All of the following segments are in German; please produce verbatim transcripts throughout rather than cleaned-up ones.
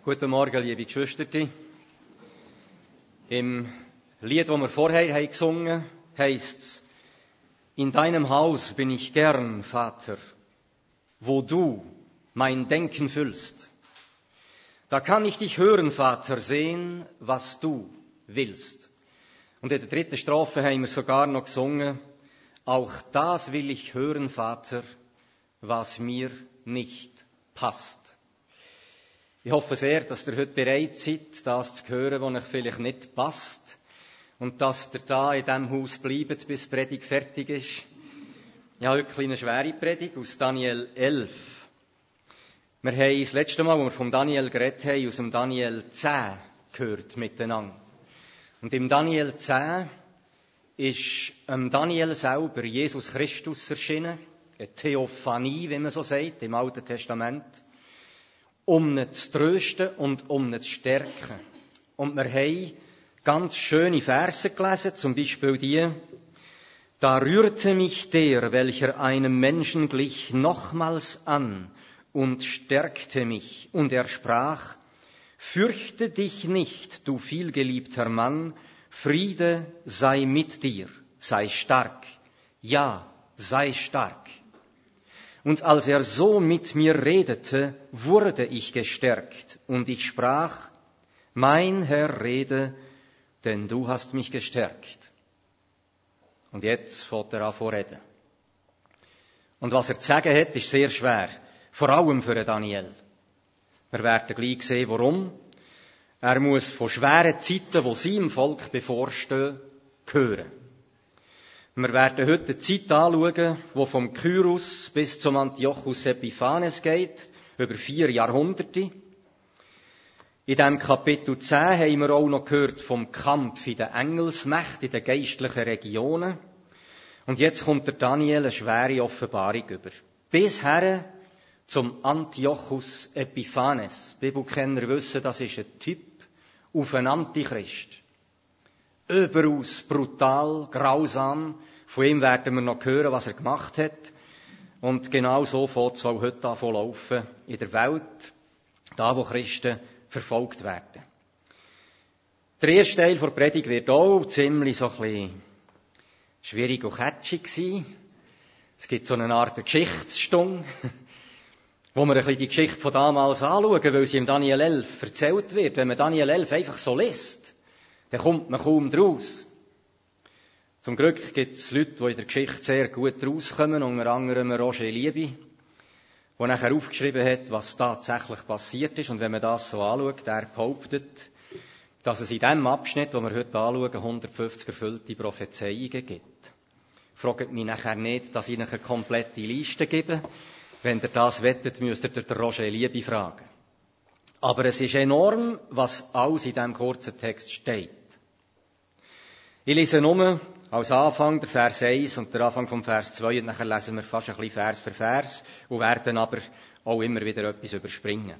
Guten Morgen, liebe Geschwister. Im Lied, das wir vorher haben gesungen, heisst es: In deinem Haus bin ich gern, Vater, wo du mein Denken füllst. Da kann ich dich hören, Vater, sehen, was du willst. Und in der dritten Strophe haben wir sogar noch gesungen: Auch das will ich hören, Vater, was mir nicht passt. Ich hoffe sehr, dass ihr heute bereit seid, das zu hören, was euch vielleicht nicht passt. Und dass ihr da in diesem Haus bleibt, bis die Predigt fertig ist. Ich habe heute eine schwere Predigt aus Daniel elf. Wir haben das letzte Mal, als wir vom Daniel geredet haben, aus dem Daniel zehn gehört miteinander. Und im Daniel zehn ist ähm, Daniel selber Jesus Christus erschienen. Eine Theophanie, wie man so sagt, im Alten Testament. Um ihn zu trösten und um ihn zu stärken. Und wir haben ganz schöne Verse gelesen, zum Beispiel die: Da rührte mich der, welcher einem Menschen glich, nochmals an und stärkte mich. Und er sprach: Fürchte dich nicht, du vielgeliebter Mann, Friede sei mit dir, sei stark, ja, sei stark. Und als er so mit mir redete, wurde ich gestärkt, und ich sprach: Mein Herr, rede, denn du hast mich gestärkt. Und jetzt fängt er an zu reden. Und was er zu sagen hat, ist sehr schwer, vor allem für Daniel. Wir werden gleich sehen, warum. Er muss von schweren Zeiten, die seinem Volk bevorstehen, hören. Wir werden heute eine Zeit anschauen, die vom Kyros bis zum Antiochus Epiphanes geht, über vier Jahrhunderte. In diesem Kapitel zehn haben wir auch noch gehört vom Kampf in den Engelsmächten, in den geistlichen Regionen. Und jetzt kommt der Daniel eine schwere Offenbarung über. Bisher zum Antiochus Epiphanes. Bibelkenner wissen, das ist ein Typ auf einen Antichrist. Überaus brutal, grausam. Von ihm werden wir noch hören, was er gemacht hat. Und genau so fängt es auch heute an zu laufen in der Welt, da wo Christen verfolgt werden. Der erste Teil der Predigt wird auch ziemlich so ein bisschen schwierig und catchy sein. Es gibt so eine Art Geschichtsstunde, wo wir ein bisschen die Geschichte von damals anschauen, weil sie im Daniel elf erzählt wird. Wenn man Daniel elf einfach so liest, dann kommt man kaum draus. Zum Glück gibt es Leute, die in der Geschichte sehr gut rauskommen, unter anderem Roger Lieby, der nachher aufgeschrieben hat, was tatsächlich passiert ist. Und wenn man das so anschaut, der behauptet, dass es in diesem Abschnitt, den wir heute anschauen, hundertfünfzig erfüllte Prophezeiungen gibt. Fragt mich nachher nicht, dass ich Ihnen eine komplette Liste gebe. Wenn ihr das wettet, müsst ihr den Roger Lieby fragen. Aber es ist enorm, was alles in diesem kurzen Text steht. Ich lese nur als Anfang der Vers eins und der Anfang vom Vers zwei und nachher lesen wir fast ein bisschen Vers für Vers und werden aber auch immer wieder etwas überspringen.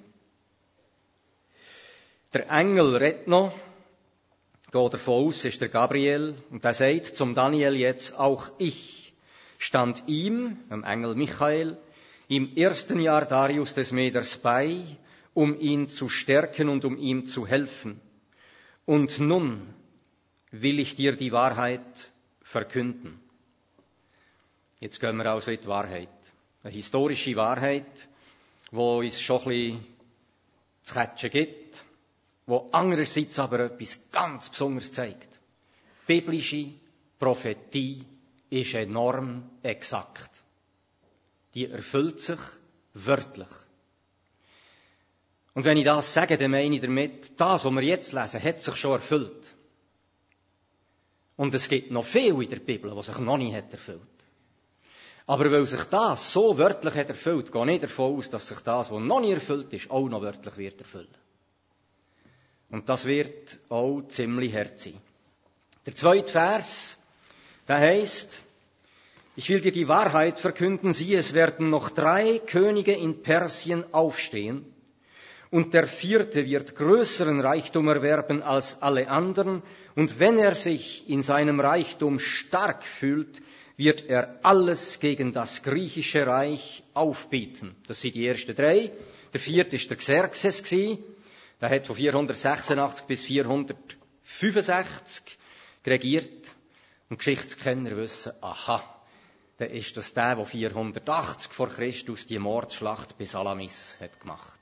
Der Engel redet noch, geht davon aus, ist der Gabriel, und der sagt zum Daniel jetzt: Auch ich stand ihm, dem Engel Michael, im ersten Jahr Darius des Meders bei, um ihn zu stärken und um ihm zu helfen. Und nun will ich dir die Wahrheit verkünden. Jetzt gehen wir also in die Wahrheit. Eine historische Wahrheit, die uns schon ein bisschen zu catchen gibt, die andererseits aber etwas ganz Besonderes zeigt. Biblische Prophetie ist enorm exakt. Die erfüllt sich wörtlich. Und wenn ich das sage, dann meine ich damit, das, was wir jetzt lesen, hat sich schon erfüllt. Und es gibt noch viel in der Bibel, was sich noch nicht hat erfüllt. Aber weil sich das so wörtlich hat erfüllt, gehe ich nicht davon aus, dass sich das, was noch nicht erfüllt ist, auch noch wörtlich wird erfüllen. Und das wird auch ziemlich hart sein. Der zweite Vers, der heißt: Ich will dir die Wahrheit verkünden, siehe, es werden noch drei Könige in Persien aufstehen, und der vierte wird größeren Reichtum erwerben als alle anderen, und wenn er sich in seinem Reichtum stark fühlt, wird er alles gegen das griechische Reich aufbieten. Das sind die ersten drei. Der vierte war der Xerxes. Der hat von vierhundertsechsundachtzig bis vierhundertfünfundsechzig regiert. Und Geschichtskenner wissen, aha, dann ist das der, der vierhundertachtzig vor Christus die Mordschlacht bei Salamis hat gemacht.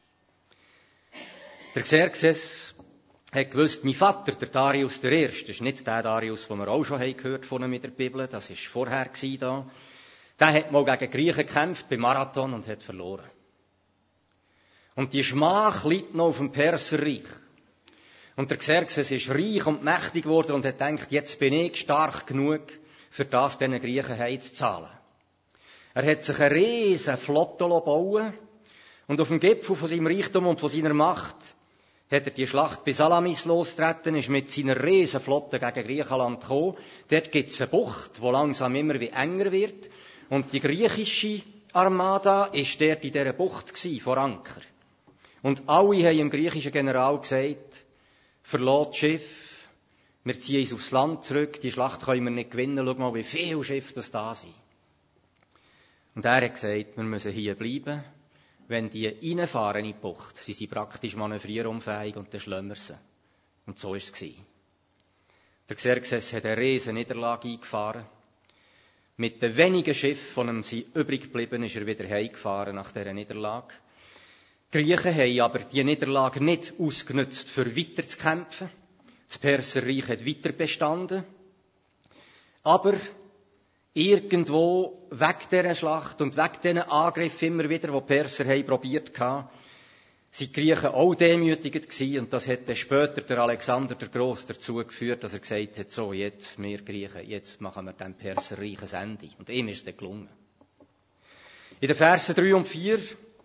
Der Xerxes hat gewusst, mein Vater, der Darius der Erste, das ist nicht der Darius, den wir auch schon gehört von ihm in der Bibel, das war vorher da. Der hat mal gegen Griechen gekämpft beim Marathon und hat verloren. Und die Schmach liegt noch auf dem Perserreich. Und der Xerxes ist reich und mächtig geworden und hat gedacht, jetzt bin ich stark genug, für das diesen Griechen heimzuzahlen. Er hat sich eine riesen Flotte bauen und auf dem Gipfel von seinem Reichtum und von seiner Macht hat er die Schlacht bei Salamis losgetreten, ist mit seiner riesen Flotte gegen Griechenland gekommen. Dort gibt es eine Bucht, die langsam immer wie enger wird. Und die griechische Armada war dort in dieser Bucht gewesen, vor Anker. Und alle haben dem griechischen General gesagt, verlasst das Schiff, wir ziehen uns aufs Land zurück, die Schlacht können wir nicht gewinnen, schau mal, wie viele Schiffe das da sind. Und er hat gesagt, wir müssen hier bleiben. Wenn die reinfahren in die Bucht, sie sind praktisch manövrierunfähig und dann schlimmer sie. Und so war es. Der Xerxes hat eine riesen Niederlage eingefahren. Mit den wenigen Schiffen, von ihm sie übrig geblieben, ist er wieder heimgefahren nach dieser Niederlage. Die Griechen haben aber diese Niederlage nicht ausgenutzt, für weiter zu kämpfen. Das Perserreich hat weiter bestanden. Aber irgendwo, wegen dieser Schlacht und wegen diesen Angriffen immer wieder, die die Perser haben probiert haben, sind die Griechen auch demütigend gewesen. Und das hat dann später der Alexander der Grosse dazu geführt, dass er gesagt hat, so, jetzt, wir Griechen, jetzt machen wir dem Perserreich ein Ende. Und ihm ist es dann gelungen. In den Versen drei und vier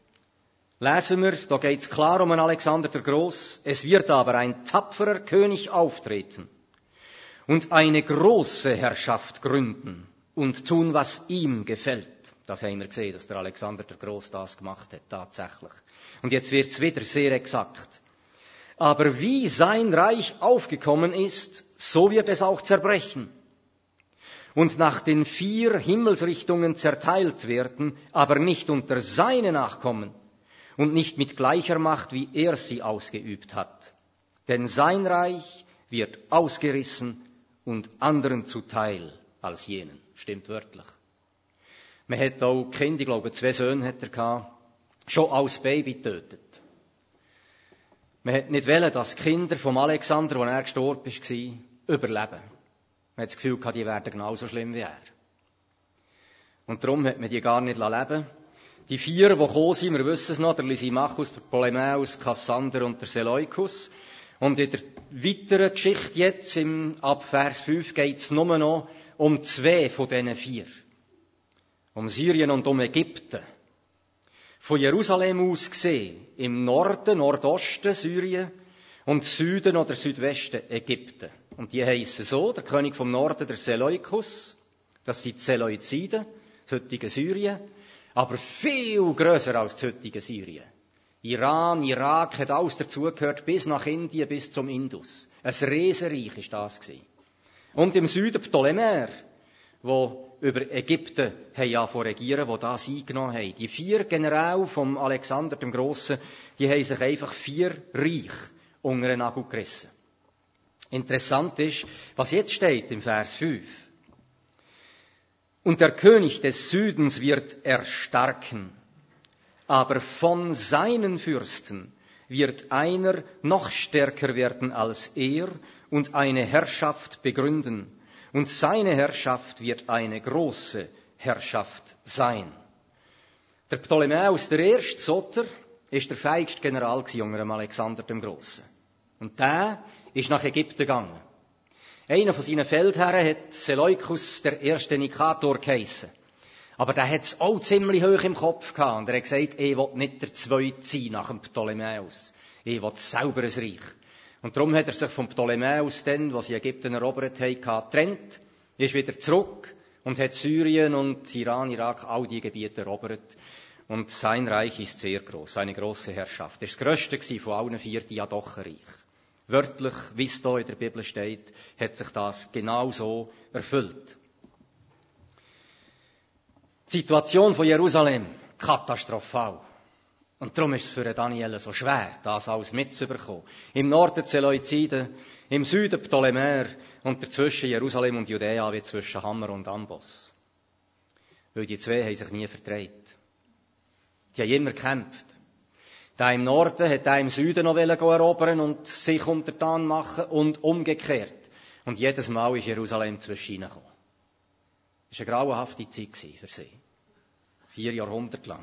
lesen wir, da geht es klar um einen Alexander der Grosse. Es wird aber ein tapferer König auftreten und eine große Herrschaft gründen und tun, was ihm gefällt. Das haben wir gesehen, dass der Alexander der Grosse das gemacht hat, tatsächlich. Und jetzt wird es wieder sehr exakt. Aber wie sein Reich aufgekommen ist, so wird es auch zerbrechen und nach den vier Himmelsrichtungen zerteilt werden, aber nicht unter seine Nachkommen und nicht mit gleicher Macht, wie er sie ausgeübt hat. Denn sein Reich wird ausgerissen und anderen zuteil als jenen. Stimmt wörtlich. Man hat auch Kinder, ich glaube, zwei Söhne hat er gehabt, schon als Baby getötet. Man hat nicht wollen, dass die Kinder vom Alexander, als er gestorben ist, überleben. Man hat das Gefühl gehabt, die werden genauso schlimm wie er. Und darum hat man die gar nicht leben lassen. Die vier, die gekommen sind, wir wissen es noch, der Lysimachus, der Ptolemäus, Kassander und der Seleukus. Und in der weiteren Geschichte jetzt, im, ab Vers fünf, geht es nur noch um zwei von diesen vier. Um Syrien und um Ägypten. Von Jerusalem aus gesehen, im Norden, Nordosten Syrien und Süden oder Südwesten Ägypten. Und die heissen so, der König vom Norden, der Seleukus, das sind die Seleuziden, das heutige Syrien, aber viel grösser als das heutige Syrien. Iran, Irak hat alles dazugehört, bis nach Indien, bis zum Indus. Ein Riesenreich war das gewesen. Und im Süden Ptolemäer, wo über Ägypten haben von regieren, die das eingenommen haben. Die vier Generäle vom Alexander dem Grossen, die haben sich einfach vier Reich unter den Nagel gerissen. Interessant ist, was jetzt steht im Vers fünf. Und der König des Südens wird erstarken, aber von seinen Fürsten wird einer noch stärker werden als er und eine Herrschaft begründen. Und seine Herrschaft wird eine große Herrschaft sein. Der Ptolemäus der Erste, Soter, ist der feigste General unter dem Alexander dem Grossen. Und der ist nach Ägypten gegangen. Einer von seinen Feldherren hat Seleukus der erste Nikator geheissen. Aber der hat es auch ziemlich hoch im Kopf gehabt. Und er hat gesagt, ich will nicht der Zweite sein nach dem Ptolemäus. Ich will selber ein Reich. Und darum hat er sich vom Ptolemäus dann, was sie Ägypten erobert haben, getrennt, ist wieder zurück und hat Syrien und Iran, Irak, all die Gebiete erobert. Und sein Reich ist sehr groß, eine große Herrschaft. Das war das grösste von allen vier Diadochenreich. Wörtlich, wie es hier in der Bibel steht, hat sich das genau so erfüllt. Die Situation von Jerusalem, katastrophal. Und darum ist es für Daniel so schwer, das alles mitzubekommen. Im Norden Seleukiden, im Süden Ptolemäer und dazwischen Jerusalem und Judäa wie zwischen Hammer und Ambos. Weil die zwei haben sich nie vertraut. Die haben immer gekämpft. Der im Norden hat der im Süden noch erobern und sich untertan machen und umgekehrt. Und jedes Mal ist Jerusalem zwischen ihnen gekommen. Das war eine grauenhafte Zeit für sie. Vier Jahrhunderte lang.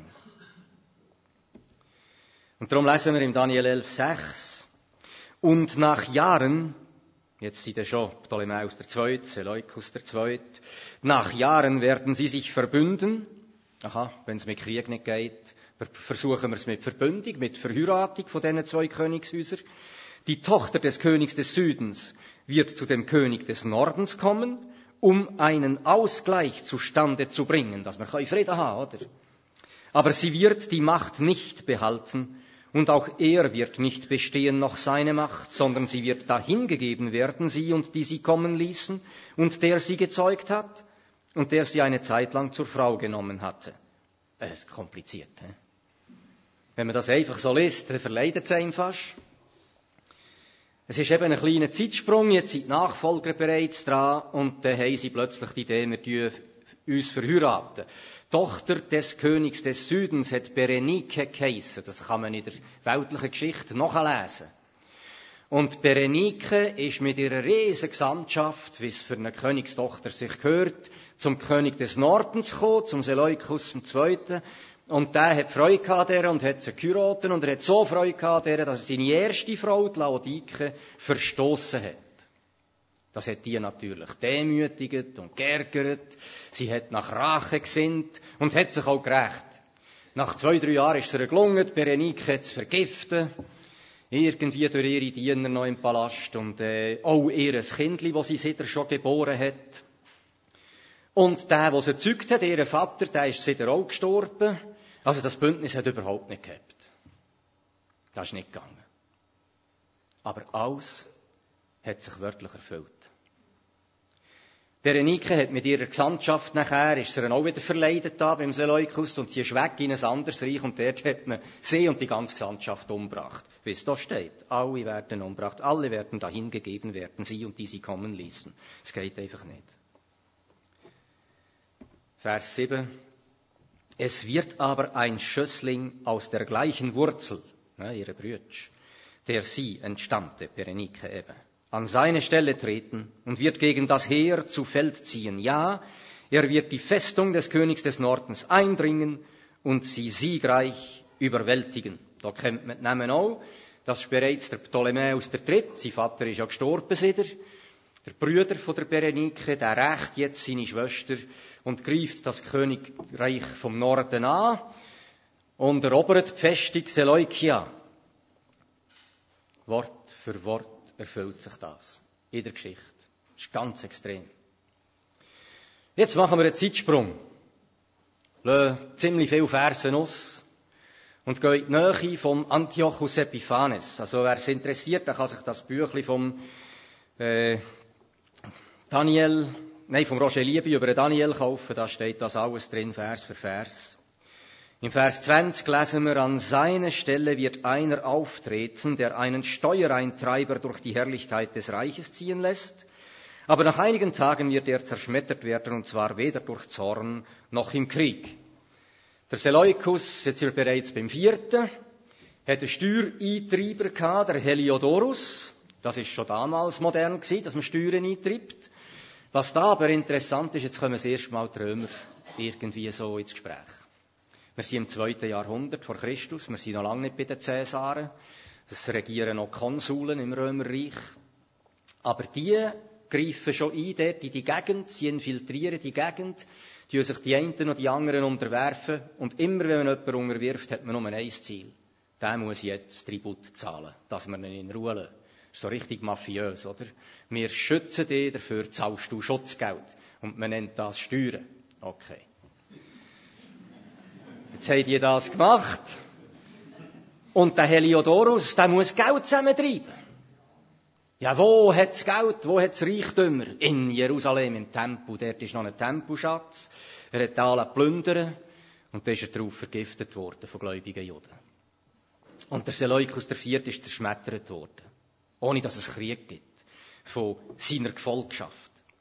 Und darum lesen wir im Daniel elf sechs. Und nach Jahren, jetzt sind ja schon Ptolemäus der Zweite, Seleukus der Zweite, nach Jahren werden sie sich verbünden. Aha, wenn es mit Krieg nicht geht, versuchen wir es mit Verbündung, mit Verheiratung von diesen zwei Königshäusern. Die Tochter des Königs des Südens wird zu dem König des Nordens kommen, um einen Ausgleich zustande zu bringen, dass wir Frieden haben, oder? Aber sie wird die Macht nicht behalten, und auch er wird nicht bestehen, noch seine Macht, sondern sie wird dahingegeben werden, sie und die sie kommen ließen, und der sie gezeugt hat, und der sie eine Zeit lang zur Frau genommen hatte. Das ist kompliziert. He? Wenn man das einfach so liest, dann verleidet es einem fast. Es ist eben ein kleiner Zeitsprung, jetzt sind die Nachfolger bereits dran, und dann haben sie plötzlich die Idee, wir uns verheiraten. Tochter des Königs des Südens hat Berenike geheissen. Das kann man in der weltlichen Geschichte nachlesen. Und Berenike ist mit ihrer riesen Gesandtschaft, wie es für eine Königstochter sich gehört, zum König des Nordens gekommen, zum Seleukus dem Zweiten. Und der hat Freude gehabt an der und hat sie geheiratet. Und er hat so Freude gehabt an der, dass er seine erste Frau, die Laodike, verstoßen hat. Das hat die natürlich demütigt und geärgert. Sie hat nach Rache gesinnt und hat sich auch gerächt. Nach zwei, drei Jahren ist es ihr gelungen, Berenike zu vergiften. Irgendwie durch ihre Diener noch im Palast. Und äh, auch ihr Kindli, das sie sicher schon geboren hat. Und der, der sie gezeugt hat, ihr Vater, der ist sicher auch gestorben. Also das Bündnis hat überhaupt nicht gehabt. Das ist nicht gegangen. Aber alles hat sich wörtlich erfüllt. Berenike hat mit ihrer Gesandtschaft nachher, ist sie dann auch wieder verleidet da beim Seleukus und sie ist weg in ein anderes Reich und dort hat man sie und die ganze Gesandtschaft umgebracht. Wie es da steht. Alle werden umgebracht, alle werden dahin gegeben werden, sie und die sie kommen ließen. Es geht einfach nicht. Vers sieben. Es wird aber ein Schössling aus der gleichen Wurzel, ja, ihre Brütsch, der sie entstammte, Berenike eben, an seine Stelle treten und wird gegen das Heer zu Feld ziehen. Ja, er wird die Festung des Königs des Nordens eindringen und sie siegreich überwältigen. Da kennt man den Namen auch. Das ist bereits der Ptolemäus der Dritte. Sein Vater ist ja gestorben, seht ihr. Der Brüder von der Berenike, der rächt jetzt seine Schwester und greift das Königreich vom Norden an und erobert die Festung Seleukia. Wort für Wort erfüllt sich das in der Geschichte. Das ist ganz extrem. Jetzt machen wir einen Zeitsprung. Lassen ziemlich viele Versen aus und gehen in die Nähe vom Antiochus Epiphanes. Also wer es interessiert, der kann sich das Büchlein vom äh, Daniel, nein, vom Roger Libby über Daniel kaufen. Da steht das alles drin, Vers für Vers. Im Vers zwanzig lesen wir, an seine Stelle wird einer auftreten, der einen Steuereintreiber durch die Herrlichkeit des Reiches ziehen lässt. Aber nach einigen Tagen wird er zerschmettert werden, und zwar weder durch Zorn noch im Krieg. Der Seleukus, jetzt sind wir bereits beim vierten, hat einen Steuereintreiber gehabt, der Heliodorus. Das ist schon damals modern gewesen, dass man Steuern eintreibt. Was da aber interessant ist, jetzt kommen das erste Mal die Römer irgendwie so ins Gespräch. Wir sind im zweiten Jahrhundert vor Christus, wir sind noch lange nicht bei den Cäsaren. Es regieren noch Konsuln im Römerreich. Aber die greifen schon ein dort in die Gegend, sie infiltrieren die Gegend, die sich die einen und die anderen unterwerfen. Und immer, wenn man jemanden unterwirft, hat man nur ein Ziel. Der muss jetzt Tribut zahlen, dass man ihn in Ruhe lässt. Das ist so richtig mafiös, oder? Wir schützen dich, dafür zahlst du Schutzgeld. Und man nennt das Steuern. Okay. Jetzt haben die das gemacht. Und der Heliodorus, der muss Geld zusammentreiben. Ja, wo hat's Geld? Wo hat's Reichtümer? In Jerusalem, im Tempel. Dort ist noch ein Tempelschatz. Er hat alle plündern. Und da ist er darauf vergiftet worden von gläubigen Juden. Und der Seleukus der Vierte ist zerschmettert worden. Ohne dass es Krieg gibt. Von seiner Gefolgschaft.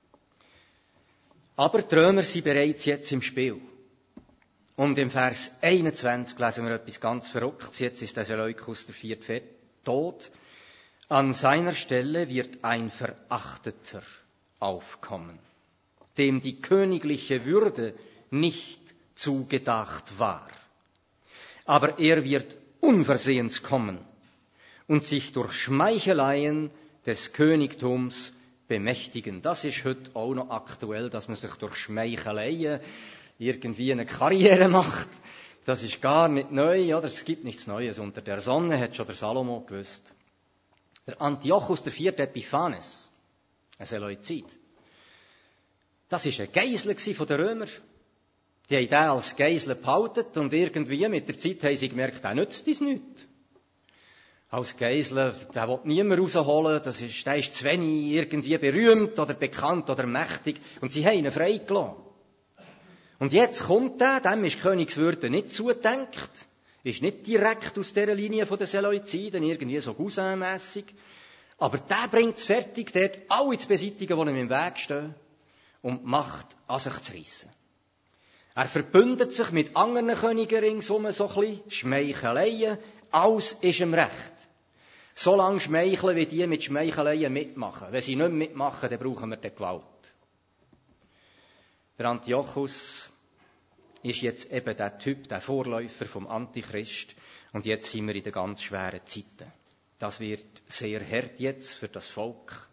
Aber die Römer sind bereits jetzt im Spiel. Und im Vers einundzwanzig lesen wir etwas ganz Verrücktes. Jetzt ist der Seleukus der Vierte tot. An seiner Stelle wird ein Verachteter aufkommen, dem die königliche Würde nicht zugedacht war. Aber er wird unversehens kommen und sich durch Schmeicheleien des Königtums bemächtigen. Das ist heute auch noch aktuell, dass man sich durch Schmeicheleien irgendwie eine Karriere macht. Das ist gar nicht neu, oder? Es gibt nichts Neues unter der Sonne, hat schon der Salomo gewusst. Der Antiochus der Vierte Epiphanes, ein Seleuzid, das war ein Geisel von den Römern. Die haben den als Geisel behalten und irgendwie mit der Zeit haben sie gemerkt, der nützt uns nichts. Als Geisel, der will niemand rausholen, das ist, der ist zu wenig irgendwie berühmt oder bekannt oder mächtig und sie haben ihn freigelassen. Und jetzt kommt der, dem ist Königswürde nicht zugedenkt, ist nicht direkt aus dieser Linie der Seleuziden, irgendwie so cousinmässig, aber der bringt es fertig, dort alle zu beseitigen, die ihm im Weg stehen und die Macht an sich zu reissen. Er verbündet sich mit anderen Königen ringsum so ein bisschen, Schmeicheleien, alles ist ihm recht. So lange schmeicheln, wie die mit Schmeicheleien mitmachen. Wenn sie nicht mitmachen, dann brauchen wir die Gewalt. Der Antiochus ist jetzt eben der Typ, der Vorläufer vom Antichrist. Und jetzt sind wir in den ganz schweren Zeiten. Das wird sehr hart jetzt für das Volk.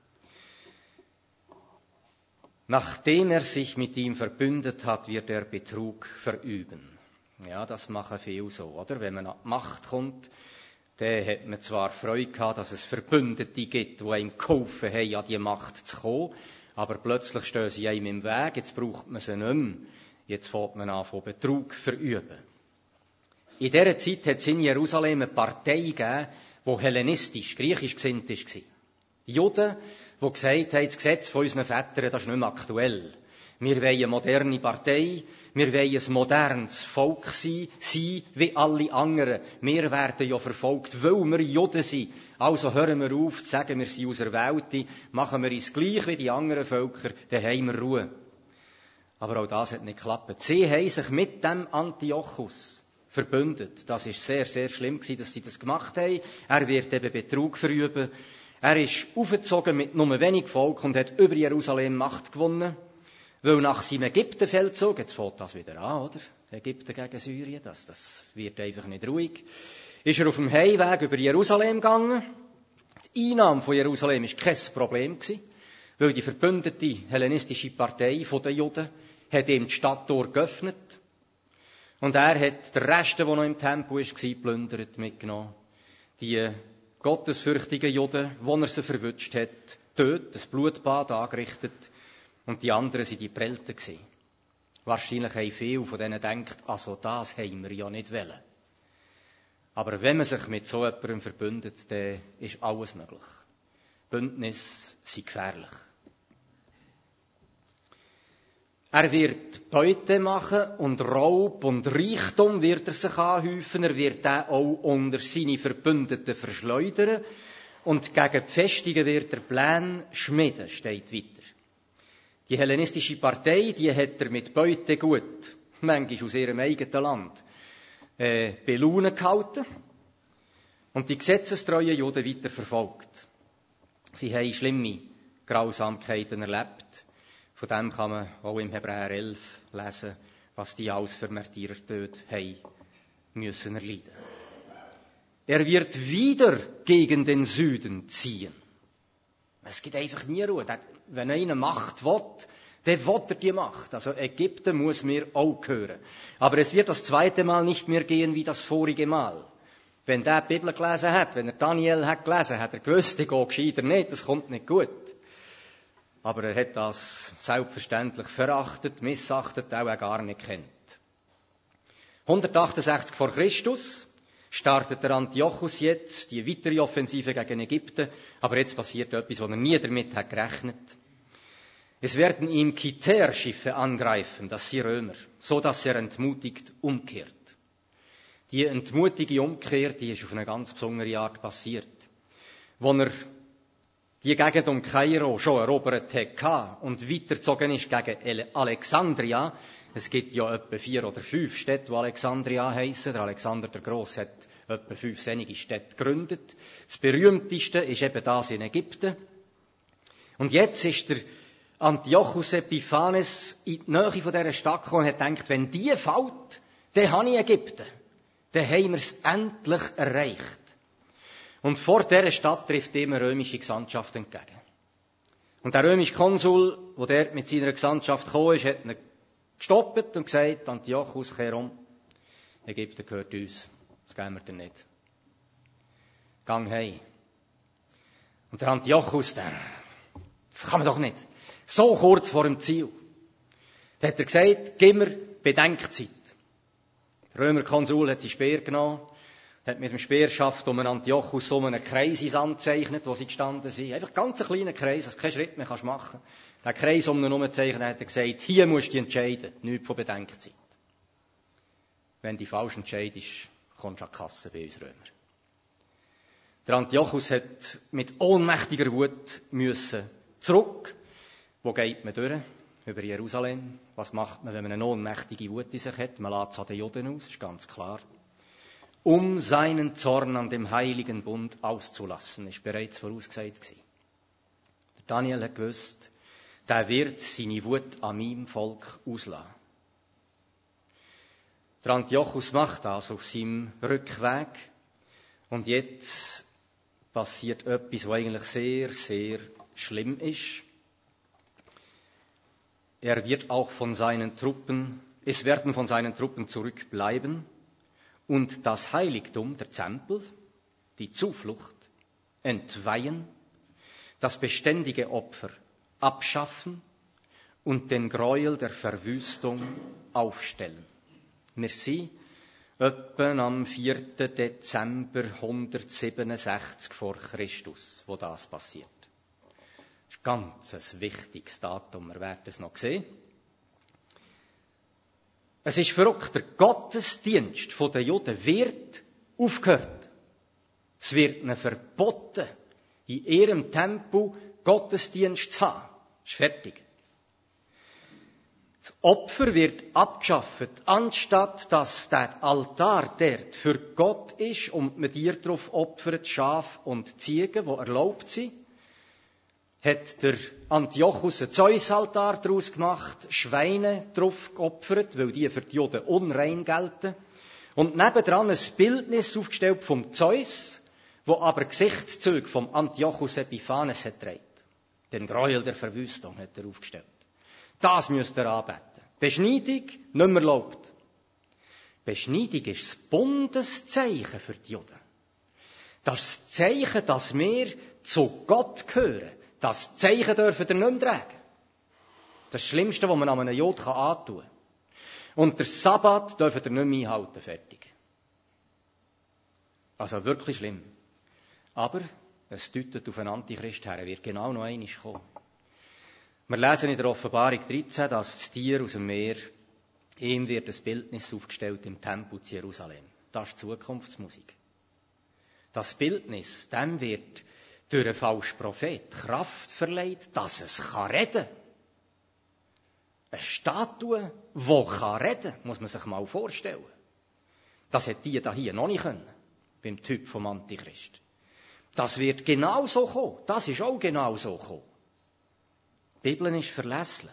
Nachdem er sich mit ihm verbündet hat, wird er Betrug verüben. Ja, das machen viele so, oder? Wenn man an die Macht kommt, dann hat man zwar Freude gehabt, dass es Verbündete gibt, die ihm geholfen haben, an die Macht zu kommen, aber plötzlich stehen sie einem im Weg, jetzt braucht man sie nicht mehr. Jetzt fängt man an, von Betrug verüben. In dieser Zeit hat es in Jerusalem eine Partei gegeben, die hellenistisch, griechisch gesinnt war. Juden, die gesagt haben, das Gesetz von unseren Vätern, das ist nicht mehr aktuell. Wir wollen eine moderne Partei, wir wollen ein modernes Volk sein, sein wie alle anderen. Wir werden ja verfolgt, weil wir Juden sind. Also hören wir auf zu sagen, wir sind Auserwählte, machen wir uns gleich wie die anderen Völker, dann haben wir Ruhe. Aber auch das hat nicht geklappt. Sie haben sich mit dem Antiochus verbündet. Das ist sehr, sehr schlimm gewesen, dass sie das gemacht haben. Er wird eben Betrug verüben. Er ist aufgezogen mit nur wenig Volk und hat über Jerusalem Macht gewonnen. Weil nach seinem Ägyptenfeldzug, jetzt fängt das wieder an, oder? Ägypten gegen Syrien, das, das wird einfach nicht ruhig. Ist er auf dem Heimweg über Jerusalem gegangen. Die Einnahme von Jerusalem war kein Problem gewesen, weil die verbündete hellenistische Partei der Juden hat ihm die Stadttor geöffnet. Und er hat den Rest, der noch im Tempel war, geplündert, mitgenommen. Die gottesfürchtigen Juden, wo er sie verwünscht hat, dort ein Blutbad angerichtet. Und die anderen waren die Prellten. Wahrscheinlich haben viele von denen gedacht, also das haben wir ja nicht wollen. Aber wenn man sich mit so jemandem verbündet, dann ist alles möglich. Bündnisse sind gefährlich. Er wird Beute machen und Raub und Reichtum wird er sich anhäufen. Er wird den auch unter seine Verbündeten verschleudern. Und gegen die Festungen wird er Pläne schmieden, steht weiter. Die hellenistische Partei, die hat er mit Beute gut, manchmal aus ihrem eigenen Land, äh, belaunen gehalten und die gesetzestreuen Juden weiter verfolgt. Sie haben schlimme Grausamkeiten erlebt. Von dem kann man auch im Hebräer elf lesen, was die alles für Märtyrer dort haben müssen erleiden. Er wird wieder gegen den Süden ziehen. Es gibt einfach nie Ruhe. Wenn einer Macht will, dann will er die Macht. Also Ägypten muss mir auch gehören. Aber es wird das zweite Mal nicht mehr gehen wie das vorige Mal. Wenn der die Bibel gelesen hat, wenn er Daniel hat gelesen, hat er gewusst, ich gehe gescheiter nicht, das kommt nicht gut. Aber er hat das selbstverständlich verachtet, missachtet, auch er gar nicht kennt. hundertachtundsechzig vor Christus startet der Antiochus jetzt die weitere Offensive gegen Ägypten, aber jetzt passiert etwas, wo er nie damit hat gerechnet. Es werden ihm Kiter-Schiffe angreifen, das sind Römer, so dass er entmutigt umkehrt. Die entmutige Umkehr, die ist auf eine ganz besondere Art passiert. Als er die Gegend um Kairo schon erobert hatte und weitergezogen ist gegen Alexandria. Es gibt ja etwa vier oder fünf Städte, die Alexandria heissen. Der Alexander der Grosse hat etwa fünf sonnige Städte gegründet. Das berühmteste ist eben das in Ägypten. Und jetzt ist der Antiochus Epiphanes in die Nähe von dieser Stadt gekommen und hat gedacht, wenn die fällt, dann habe ich Ägypten. Dann haben wir es endlich erreicht. Und vor dieser Stadt trifft ihm eine römische Gesandtschaft entgegen. Und der römische Konsul, der dort mit seiner Gesandtschaft gekommen ist, hat ihn gestoppt und gesagt, Antiochus, kehr um. Ägypten gehört uns. Das geben wir dir nicht. Gang heim. Und der Antiochus, der, das kann man doch nicht. So kurz vor dem Ziel. Da hat er gesagt, gib mir Bedenkzeit. Der Römerkonsul hat seinen Speer genommen, hat mit dem Speerschaft um einen Antiochus um einen Kreis ins Sand gezeichnet, wo sie gestanden sind. Einfach ganz einen kleinen Kreis, dass du keinen Schritt mehr machen kannst. Den Kreis um ihn herum gezeichnet, hat er gesagt, hier musst du entscheiden, nichts von Bedenkzeit. Wenn du falsch entscheidest, kommst du an die Kasse bei uns Römer. Der Antiochus hat mit ohnmächtiger Wut müssen zurück. Wo geht man durch? Über Jerusalem. Was macht man, wenn man eine ohnmächtige Wut in sich hat? Man lässt es an den Juden aus, ist ganz klar. Um seinen Zorn an dem heiligen Bund auszulassen, ist bereits vorausgesagt gewesen. Der Daniel hat gewusst, der wird seine Wut an meinem Volk auslassen. Der Antiochus macht das auf seinem Rückweg. Und jetzt passiert etwas, was eigentlich sehr, sehr schlimm ist. Er wird auch von seinen Truppen, es werden von seinen Truppen zurückbleiben und das Heiligtum, der Tempel, die Zuflucht, entweihen, das beständige Opfer abschaffen und den Gräuel der Verwüstung aufstellen. Wir sind etwa am vierten Dezember hundertsiebenundsechzig vor Christus, wo das passiert. Das ist ein ganz wichtiges Datum, wir werden es noch sehen. Es ist verrückt, der Gottesdienst der Juden wird aufgehört. Es wird ihnen verboten, in ihrem Tempel Gottesdienst zu haben. Das ist fertig. Das Opfer wird abgeschafft, anstatt dass der Altar dort für Gott ist und man dir darauf opfert, Schaf und Ziegen, die erlaubt sind, hat der Antiochus einen Zeus-Altar daraus gemacht, Schweine drauf geopfert, weil die für die Juden unrein gelten. Und nebendran ein Bildnis aufgestellt vom Zeus, wo aber Gesichtszüge vom Antiochus Epiphanes hat getragen. Den Gräuel der Verwüstung hat er aufgestellt. Das müsst ihr anbeten. Beschneidung nicht mehr erlaubt. Beschneidung ist das Bundeszeichen für die Juden. Das Zeichen, dass wir zu Gott gehören. Das Zeichen dürfen ihr nicht mehr tragen. Das ist das Schlimmste, was man an einem Jod antun kann. Und der Sabbat dürfen ihr nicht mehr einhalten. Fertig. Also wirklich schlimm. Aber es deutet auf einen Antichrist her. Er wird genau noch einmal kommen. Wir lesen in der Offenbarung dreizehn, dass das Tier aus dem Meer, ihm wird ein Bildnis aufgestellt im Tempel zu Jerusalem. Das ist Zukunftsmusik. Das Bildnis, dem wird durch einen falschen Prophet Kraft verleiht, dass es kann reden. Eine Statue, die kann reden, muss man sich mal vorstellen. Das hat die da hier noch nicht können, beim Typ vom Antichrist. Das wird genau so kommen. Das ist auch genau so kommen. Die Bibel ist verlässlich.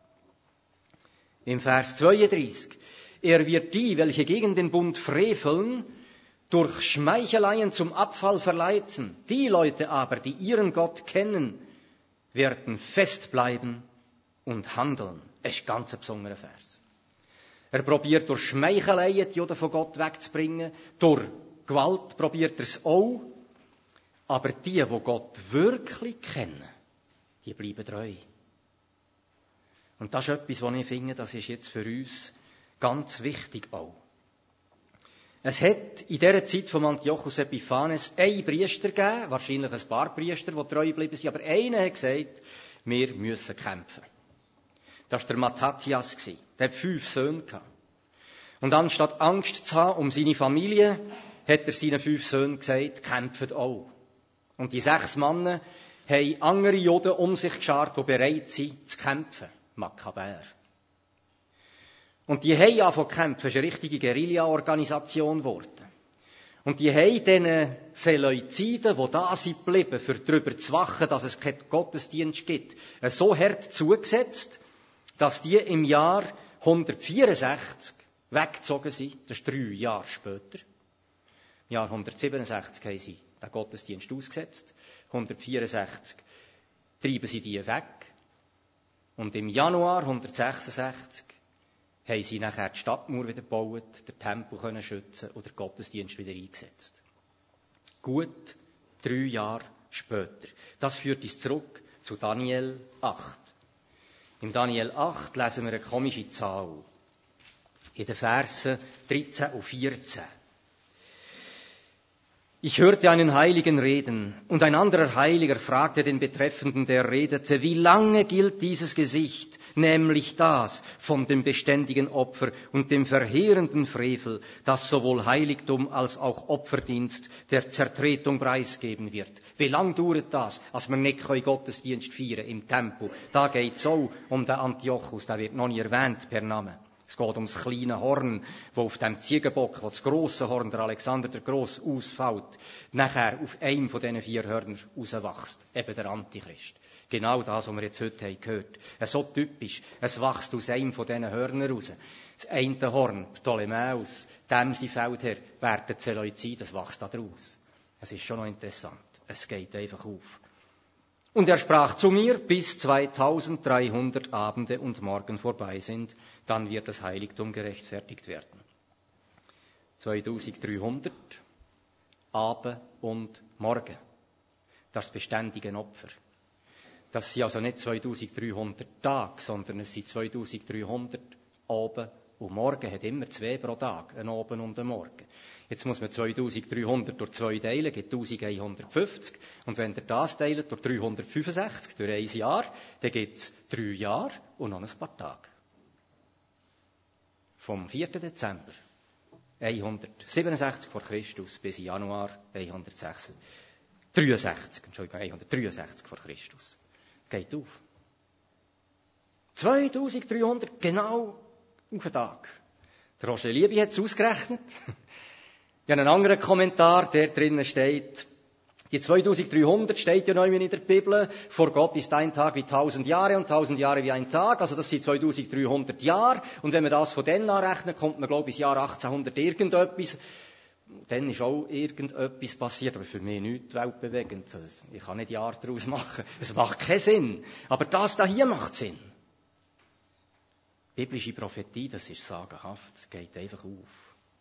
Im Vers zweiunddreißig. Er wird die, welche gegen den Bund freveln, durch Schmeicheleien zum Abfall verleiten. Die Leute aber, die ihren Gott kennen, werden festbleiben und handeln. Es ist ein ganz besonderer Vers. Er probiert durch Schmeicheleien die Juden von Gott wegzubringen. Durch Gewalt probiert er es auch. Aber die, die Gott wirklich kennen, die bleiben treu. Und das ist etwas, was ich finde, das ist jetzt für uns ganz wichtig auch. Es hat in dieser Zeit von Antiochus Epiphanes einen Priester gegeben, wahrscheinlich ein paar Priester, die treu geblieben sind, aber einer hat gesagt, wir müssen kämpfen. Das war der Mattathias. Der hat fünf Söhne gehabt. Und anstatt Angst zu haben um seine Familie, hat er seinen fünf Söhnen gesagt, kämpft auch. Und die sechs Männer haben andere Juden um sich geschart, die bereit sind zu kämpfen. Makkabäer. Und die haben angefangen zu kämpfen, es ist eine richtige Guerilla-Organisation geworden. Und die haben diesen Seleuziden, die da sind geblieben, für darüber zu wachen, dass es keinen Gottesdienst gibt, so hart zugesetzt, dass die im Jahr hundertvierundsechzig weggezogen sind. Das ist drei Jahre später. Im Jahr hundertsiebenundsechzig haben sie den Gottesdienst ausgesetzt. hundertvierundsechzig treiben sie die weg. Und im Januar hundertsechsundsechzig haben sie nachher die Stadtmauer wieder gebaut, den Tempel können schützen und den Gottesdienst wieder eingesetzt. Gut drei Jahre später. Das führt uns zurück zu Daniel acht. In Daniel acht lesen wir eine komische Zahl. In den Versen dreizehn und vierzehn. Ich hörte einen Heiligen reden, und ein anderer Heiliger fragte den Betreffenden, der redete, wie lange gilt dieses Gesicht, nämlich das von dem beständigen Opfer und dem verheerenden Frevel, das sowohl Heiligtum als auch Opferdienst der Zertretung preisgeben wird. Wie lang dauert das, als wir nicht Gottesdienst feiern im Tempel? Da geht es auch um den Antiochus, der wird noch nie erwähnt per Name. Es geht ums kleine Horn, wo auf dem Ziegenbock, wo das grosse Horn, der Alexander der Gross, ausfällt, nachher auf einem von diesen vier Hörnern rauswächst. Eben der Antichrist. Genau das, was wir jetzt heute haben gehört. So typisch. Es wächst aus einem von diesen Hörnern raus. Das eine Horn, Ptolemäus, dem sein Feldherr, werden Seleuziden, das wächst da draus. Es ist schon noch interessant. Es geht einfach auf. Und er sprach zu mir, bis zweitausenddreihundert Abende und Morgen vorbei sind, dann wird das Heiligtum gerechtfertigt werden. zweitausenddreihundert Abend und Morgen. Das beständige Opfer. Das sind also nicht zweitausenddreihundert Tage, sondern es sind zweitausenddreihundert Abend und Morgen. Hat immer zwei pro Tag, einen Abend und einen Morgen. Jetzt muss man zweitausenddreihundert durch zwei teilen, gibt elfhundertfünfzig. Und wenn ihr das teilt durch dreihundertfünfundsechzig, durch ein Jahr, dann gibt es drei Jahre und noch ein paar Tage. Vom vierten Dezember hundertsiebenundsechzig vor Christus bis Januar hundertdreiundsechzig, Entschuldigung, hundertdreiundsechzig vor Christus. Geht auf. zweitausenddreihundert genau auf den Tag. Der Roger Lieby hat es ausgerechnet. Ich habe einen anderen Kommentar, der drinnen steht, die zweitausenddreihundert steht ja noch in der Bibel, vor Gott ist ein Tag wie tausend Jahre und tausend Jahre wie ein Tag, also das sind zweitausenddreihundert Jahre, und wenn man das von dann anrechnet, kommt man, glaube ich, ins Jahr achtzehnhundert irgendetwas. Dann ist auch irgendetwas passiert, aber für mich nichts weltbewegend. Also ich kann nicht Jahre daraus machen. Es macht keinen Sinn. Aber das da hier macht Sinn. Biblische Prophetie, das ist sagenhaft. Es geht einfach auf.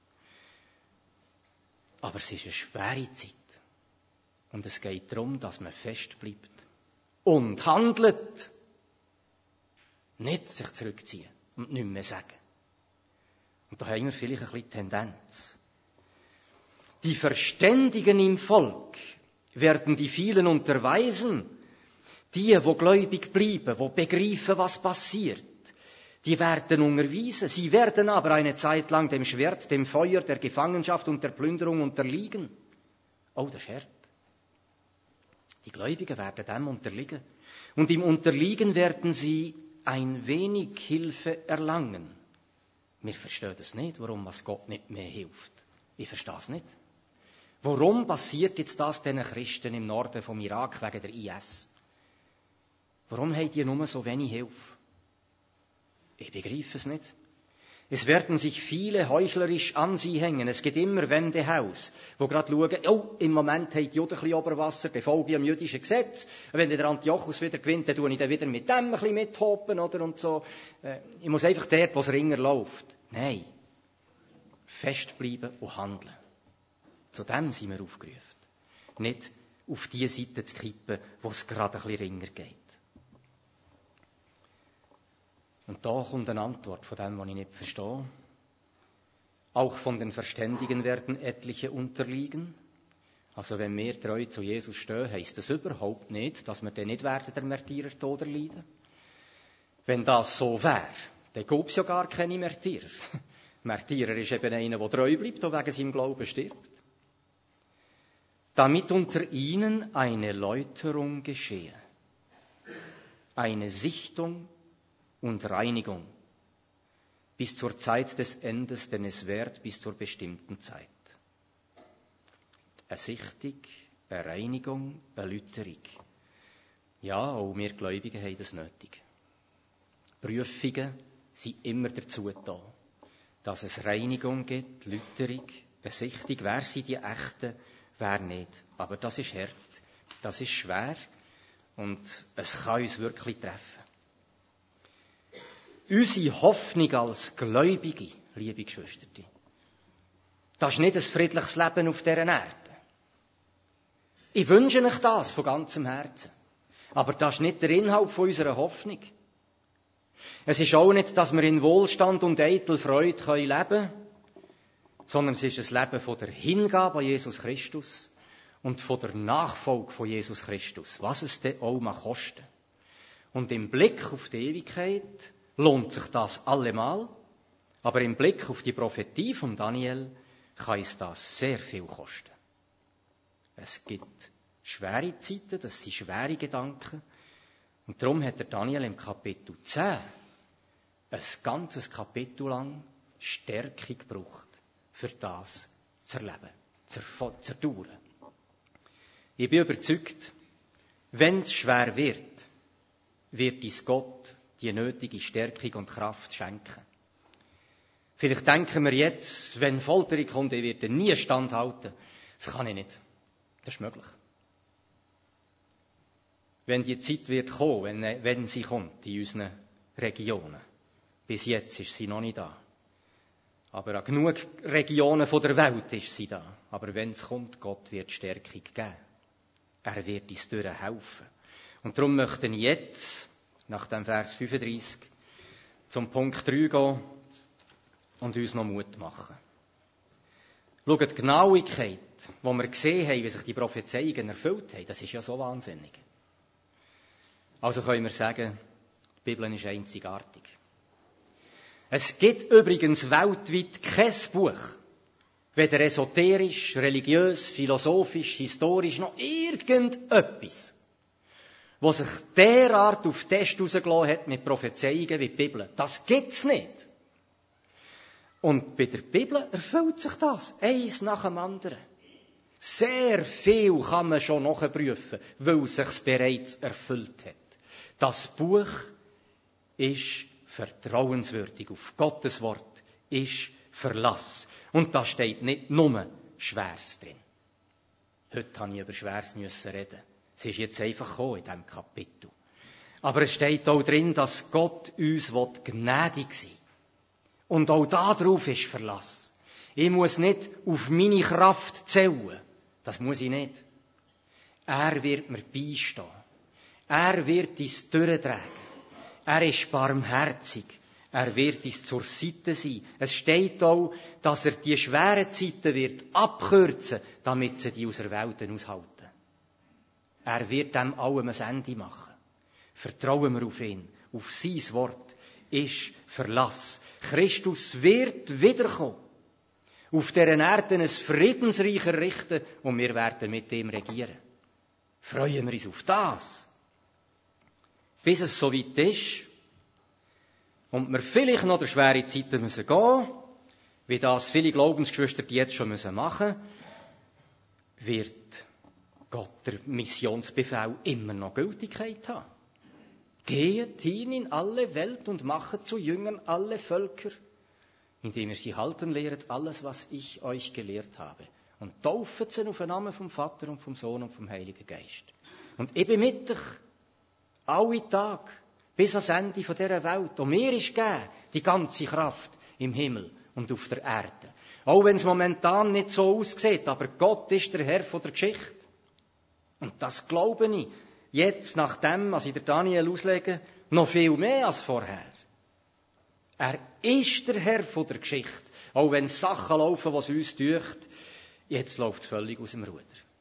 Aber es ist eine schwere Zeit. Und es geht darum, dass man fest bleibt. Und handelt. Nicht sich zurückziehen und nichts mehr sagen. Und da haben wir vielleicht ein bisschen Tendenz. Die Verständigen im Volk werden die vielen unterweisen. Die, wo gläubig bleiben, wo begreifen, was passiert, die werden unterwiesen. Sie werden aber eine Zeit lang dem Schwert, dem Feuer, der Gefangenschaft und der Plünderung unterliegen. Oh, das ist hart. Die Gläubigen werden dem unterliegen. Und im Unterliegen werden sie ein wenig Hilfe erlangen. Wir verstehen das nicht, warum was Gott nicht mehr hilft. Ich verstehe es nicht. Warum passiert jetzt das den Christen im Norden vom Irak wegen der I S? Warum haben die nur so wenig Hilfe? Ich begreife es nicht. Es werden sich viele heuchlerisch an sie hängen. Es gibt immer Wendehaus, wo gerade schauen, oh, im Moment haben die Juden ein bisschen Oberwasser, befolge ich am jüdischen Gesetz. Wenn der Antiochus wieder gewinnt, dann tue ich dann wieder mit dem ein bisschen mithoppen, oder, und so. Ich muss einfach dort, wo es ringer läuft. Nein. Festbleiben und handeln. Zu dem sind wir aufgerufen. Nicht auf die Seite zu kippen, wo es gerade ein bisschen ringer geht. Und da kommt eine Antwort von dem, was ich nicht verstehe. Auch von den Verständigen werden etliche unterliegen. Also wenn wir treu zu Jesus stehen, heisst das überhaupt nicht, dass wir dann nicht werden der Märtyrertod erleiden. Wenn das so wäre, dann gäbe es ja gar keine Märtyrer. Märtyrer ist eben einer, der treu bleibt und wegen seinem Glauben stirbt. Damit unter ihnen eine Läuterung geschehe, eine Sichtung und Reinigung bis zur Zeit des Endes, denn es währt bis zur bestimmten Zeit. Eine Sichtung, eine Reinigung, eine Läuterung. Ja, auch wir Gläubigen haben das nötig. Prüfungen sind immer dazu da, dass es Reinigung gibt, Läuterung, eine Sichtung. Wer sind die Echten, wer nicht? Aber das ist hart, das ist schwer und es kann uns wirklich treffen. Unsere Hoffnung als Gläubige, liebe Geschwister, das ist nicht ein friedliches Leben auf dieser Erde. Ich wünsche euch das von ganzem Herzen. Aber das ist nicht der Inhalt von unserer Hoffnung. Es ist auch nicht, dass wir in Wohlstand und eitel Freude leben können, sondern es ist ein Leben von der Hingabe an Jesus Christus und von der Nachfolge von Jesus Christus, was es denn auch mal kosten. Und im Blick auf die Ewigkeit lohnt sich das allemal, aber im Blick auf die Prophetie von Daniel kann es das sehr viel kosten. Es gibt schwere Zeiten, das sind schwere Gedanken. Und darum hat der Daniel im Kapitel zehn ein ganzes Kapitel lang Stärkung gebraucht, für das zu erleben, zu erdauern. Ich bin überzeugt, wenn es schwer wird, wird uns Gott die nötige Stärkung und Kraft schenken. Vielleicht denken wir jetzt, wenn Folterung kommt, ich werde nie standhalten. Das kann ich nicht. Das ist möglich. Wenn die Zeit wird kommen, wenn, wenn sie kommt in unseren Regionen. Bis jetzt ist sie noch nicht da. Aber an genug Regionen von der Welt ist sie da. Aber wenn es kommt, Gott wird Stärkung geben. Er wird uns durchhelfen. Und darum möchten wir jetzt, nach dem Vers fünfunddreissig, zum Punkt drei gehen und uns noch Mut machen. Schaut, die Genauigkeit, wo wir gesehen haben, wie sich die Prophezeiungen erfüllt haben, das ist ja so wahnsinnig. Also können wir sagen, die Bibel ist einzigartig. Es gibt übrigens weltweit kein Buch, weder esoterisch, religiös, philosophisch, historisch, noch irgendetwas, was sich derart auf den Test rausgelassen hat mit Prophezeiungen wie die Bibel. Das gibt's nicht. Und bei der Bibel erfüllt sich das, eins nach dem anderen. Sehr viel kann man schon nachprüfen, weil es sich bereits erfüllt hat. Das Buch ist vertrauenswürdig auf Gottes Wort, ist Verlass. Und da steht nicht nur Schweres drin. Heute habe ich über Schweres müssen reden. Es ist jetzt einfach gekommen in diesem Kapitel. Aber es steht auch drin, dass Gott uns gnädig sein will. Und auch darauf ist Verlass. Ich muss nicht auf meine Kraft zählen. Das muss ich nicht. Er wird mir beistehen. Er wird uns durchtragen. Er ist barmherzig. Er wird uns zur Seite sein. Es steht auch, dass er die schweren Zeiten wird abkürzen, damit sie die aus der Welt aushalten. Er wird dem allem ein Ende machen. Vertrauen wir auf ihn. Auf sein Wort ist Verlass. Christus wird wiederkommen. Auf dieser Erde ein Friedensreich errichten und wir werden mit ihm regieren. Freuen wir uns auf das. Bis es soweit ist und wir vielleicht noch durch schwere Zeiten müssen gehen, wie das viele Glaubensgeschwister die jetzt schon müssen machen, wird Gott der Missionsbefehl immer noch Gültigkeit haben. Geht hin in alle Welt und machet zu Jüngern alle Völker, indem ihr sie halten lehret, alles, was ich euch gelehrt habe. Und taufet sie auf den Namen vom Vater und vom Sohn und vom Heiligen Geist. Und ich bin mit euch, alle Tage, bis ans Ende dieser Welt. Und mir ist gegeben die ganze Kraft im Himmel und auf der Erde. Auch wenn es momentan nicht so aussieht, aber Gott ist der Herr von der Geschichte. Und das glaube ich jetzt, nach dem, was ich der Daniel auslege, noch viel mehr als vorher. Er ist der Herr von der Geschichte. Auch wenn Sachen laufen, was uns dücht, jetzt läuft es völlig aus dem Ruder.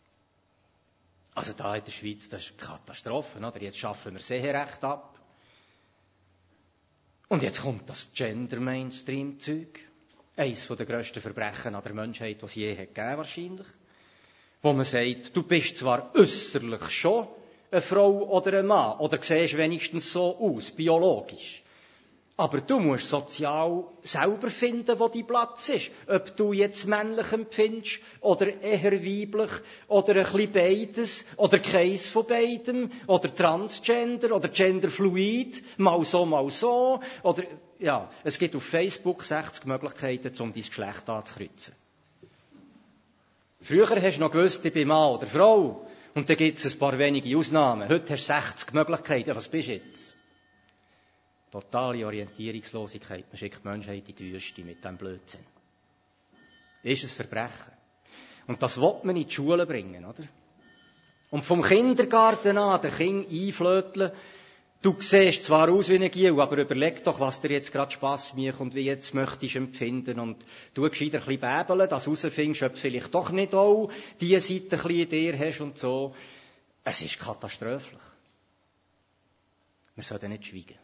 Also da in der Schweiz, das ist eine Katastrophe, oder? Jetzt schaffen wir Seherecht ab. Und jetzt kommt das Gender-Mainstream-Zeug. Eines der grössten Verbrechen an der Menschheit, die es je gegeben hat, wahrscheinlich. Wo man sagt, du bist zwar äußerlich schon eine Frau oder ein Mann, oder siehst wenigstens so aus, biologisch. Aber du musst sozial selber finden, wo dein Platz ist. Ob du jetzt männlich empfindest, oder eher weiblich, oder ein bisschen beides, oder keins von beidem, oder Transgender, oder Genderfluid, mal so, mal so, oder, ja, es gibt auf Facebook sechzig Möglichkeiten, um dein Geschlecht anzukreuzen. Früher hast du noch gewusst, ich bin Mann oder Frau, und dann gibt es ein paar wenige Ausnahmen. Heute hast du sechzig Möglichkeiten. Ja, was bist du jetzt? Totale Orientierungslosigkeit. Man schickt die Menschheit in die Wüste mit diesem Blödsinn. Ist ein Verbrechen. Und das will man in die Schule bringen, oder? Und vom Kindergarten an den Kind einflöteln. Du siehst zwar aus wie ein Giel, aber überleg doch, was dir jetzt gerade Spass macht und wie jetzt möchtest du empfinden. Und du gescheiter ein bisschen bäbeln, dass du herausfindest, ob du vielleicht doch nicht auch diese Seite ein bisschen in dir hast und so. Es ist katastrophisch. Wir sollten nicht schweigen.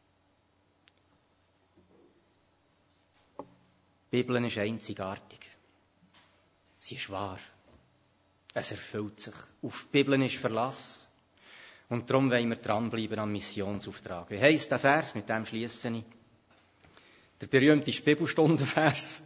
Die Bibel ist einzigartig. Sie ist wahr. Es erfüllt sich. Auf die Bibel ist Verlass. Und darum wollen wir dranbleiben am Missionsauftrag. Wie heisst der Vers? Mit dem schliesse ich. Der berühmteste Bibelstundenvers.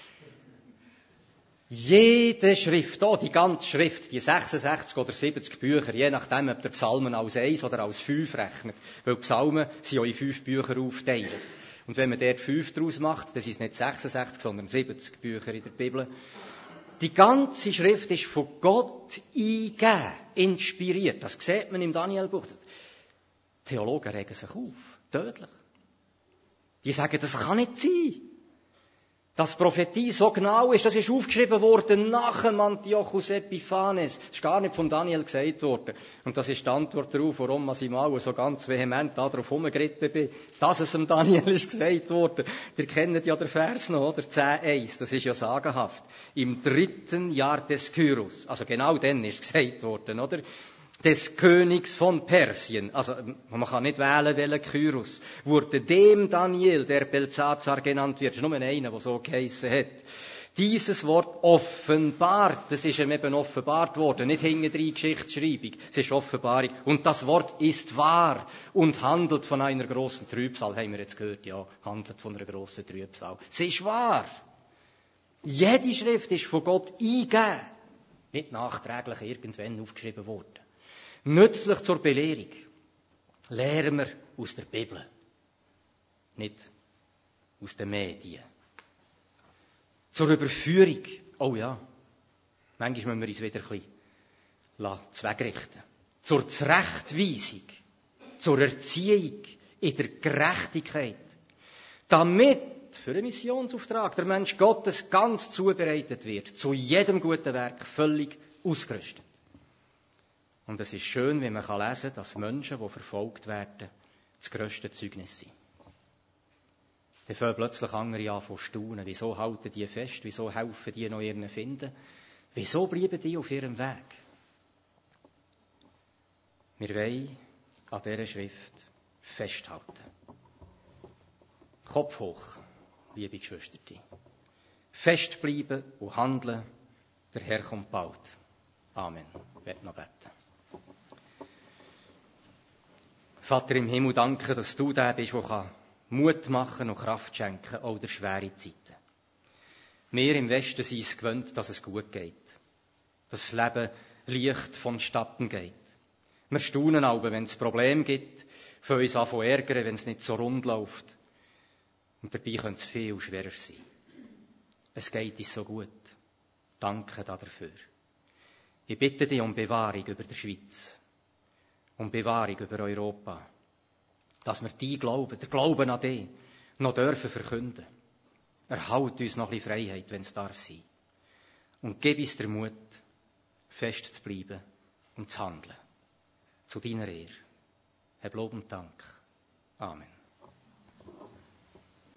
Jede Schrift, oh, die ganze Schrift, die sechsundsechzig oder siebzig Bücher, je nachdem, ob der Psalmen als eins oder als fünf rechnet. Weil Psalmen sind ja in fünf Bücher aufgeteilt. Und wenn man dort fünf daraus macht, dann sind es nicht sechsundsechzig, sondern siebzig Bücher in der Bibel. Die ganze Schrift ist von Gott eingegeben, inspiriert. Das sieht man im Danielbuch. Theologen regen sich auf, tödlich. Die sagen, das kann nicht sein. Dass Prophetie so genau ist, das ist aufgeschrieben worden nach dem Antiochus Epiphanes. Das ist gar nicht von Daniel gesagt worden. Und das ist die Antwort darauf, warum ich mal so ganz vehement darauf herumgeritten bin, dass es dem Daniel ist gesagt worden. Ihr kennt ja den Vers noch, oder? zehn eins, das ist ja sagenhaft. Im dritten Jahr des Kyros, also genau dann ist es gesagt worden, oder? Des Königs von Persien, also man kann nicht wählen, welchen Kyros, wurde dem Daniel, der Belzazar genannt wird, ist nur einer, der so geheissen hat, dieses Wort offenbart, das ist ihm eben offenbart worden, nicht hinten drin Geschichtsschreibung, es ist Offenbarung, und das Wort ist wahr und handelt von einer grossen Trübsal, haben wir jetzt gehört, ja, handelt von einer grossen Trübsal. Es ist wahr. Jede Schrift ist von Gott eingegeben, nicht nachträglich irgendwann aufgeschrieben worden. Nützlich zur Belehrung. Lehren wir aus der Bibel. Nicht aus den Medien. Zur Überführung. Oh ja. Manchmal müssen wir uns wieder ein bisschen zweckrichten. Zur Zurechtweisung. Zur Erziehung in der Gerechtigkeit. Damit für einen Missionsauftrag der Mensch Gottes ganz zubereitet wird. Zu jedem guten Werk völlig ausgerüstet. Und es ist schön, wenn man lesen kann, dass Menschen, die verfolgt werden, das grösste Zeugnis sind. Dann fangen plötzlich andere an zu staunen. Wieso halten die fest? Wieso helfen die noch ihren finden? Wieso bleiben die auf ihrem Weg? Wir wollen an dieser Schrift festhalten. Kopf hoch, liebe Geschwister. Festbleiben und handeln. Der Herr kommt bald. Amen. Ich werde noch beten. Vater im Himmel, danke, dass du der bist, der Mut machen und Kraft schenken kann, auch der schweren Zeiten. Wir im Westen sind es gewöhnt, dass es gut geht. Dass das Leben leicht vonstatten geht. Wir staunen aber, wenn es Probleme gibt, für uns an zu ärgern, wenn es nicht so rund läuft. Und dabei könnte es viel schwerer sein. Es geht uns so gut. Danke dafür. Ich bitte dich um Bewahrung über der Schweiz. Um Bewahrung über Europa. Dass wir die Glauben, der Glauben an dich, noch dürfen verkünden. Erhalt uns noch ein bisschen Freiheit, wenn es darf sein. Und gib uns den Mut, fest zu bleiben und zu handeln. Zu deiner Ehre. Hab Lob und Dank. Amen.